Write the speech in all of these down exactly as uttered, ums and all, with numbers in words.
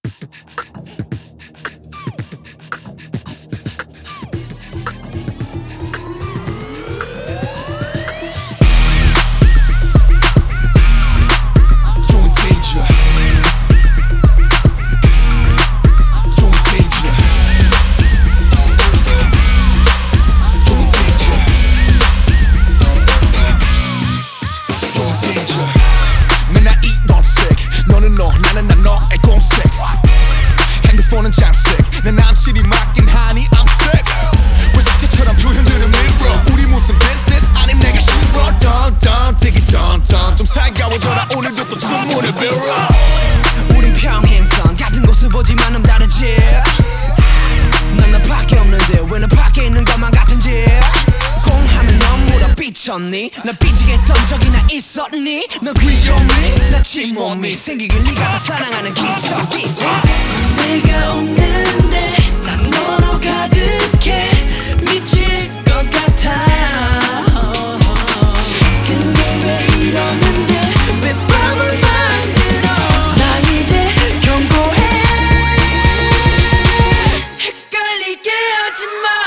맨날 이런 색 너는 너 나는 난 너의 공색 핸드폰은 장색 내 남친이 맡긴 하니 I'm sick 왜 숙제처럼 표현들을 밀어 우리 무슨 비즈니스 아님 내가 싫어 던던 되게 던던 좀 살가워져라 오늘도 또 주문을 빌어 우린 평행선 같은 곳을 보지만 좀 다르지 난 나밖에 없는데 왜 너 밖에 있는 것만 같은지 공하면 넌 물어 삐쳤니 날 삐지게 했던 적이나 있었니 너 귀여니 나 침몸이 생기길 네가 다 사랑하는 기적이 내가 없는데 난 너로 가득해 미칠 것 같아 근데 왜 이러는데 왜 밤을 만들어 나 이제 경고해 헷갈리게 하지마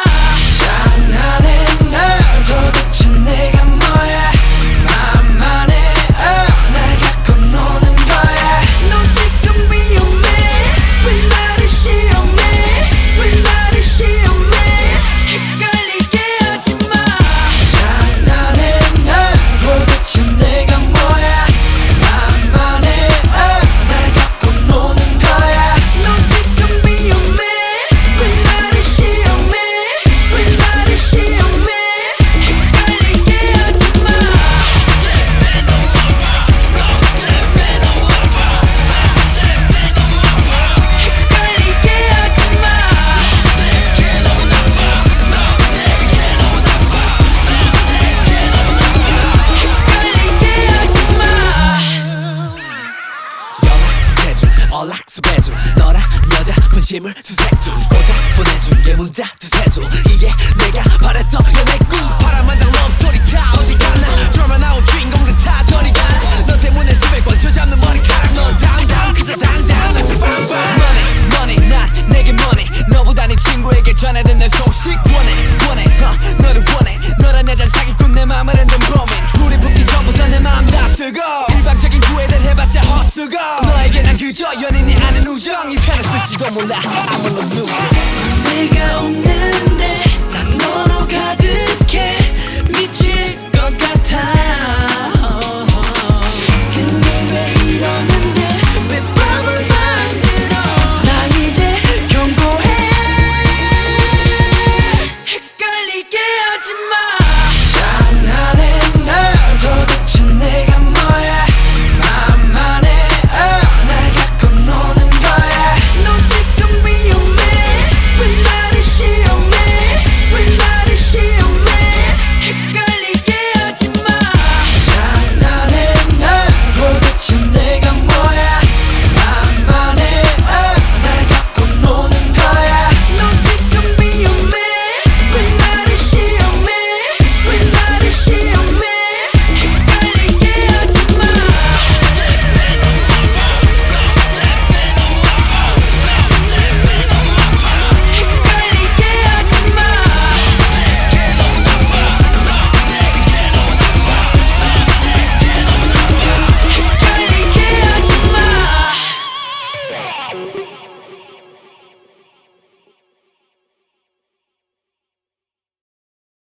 연락수배중 너랑 여자 분심을 수색중 고작 보내준 게 문자 두세 줄 이게 내가 바랬던 연애꿈 파란만장 러브스토리 다 어디 갔나 드라마 나온 주인공들 다 저리 가나 너 때문에 수백 번 쥐어잡는 머리카락 넌 당당 그저 당당 난 좀 빵빵 Money money 난 내게 money 너보다 네 친구에게 전해든 내 소식 원해 원해 uh, 너를 원해 너란 여자를 사기꾼 내 맘을 흔든 범인 불이 붙기 전부터 내 맘 다 쓰고 일방적인 구애를 해봤자 헛수고 너에게 난 그저 연인이 아닌 우정 이 편을 쓸지도 몰라 I'm a loser 내가 없는데 난 너로 가득해 미칠 것 같아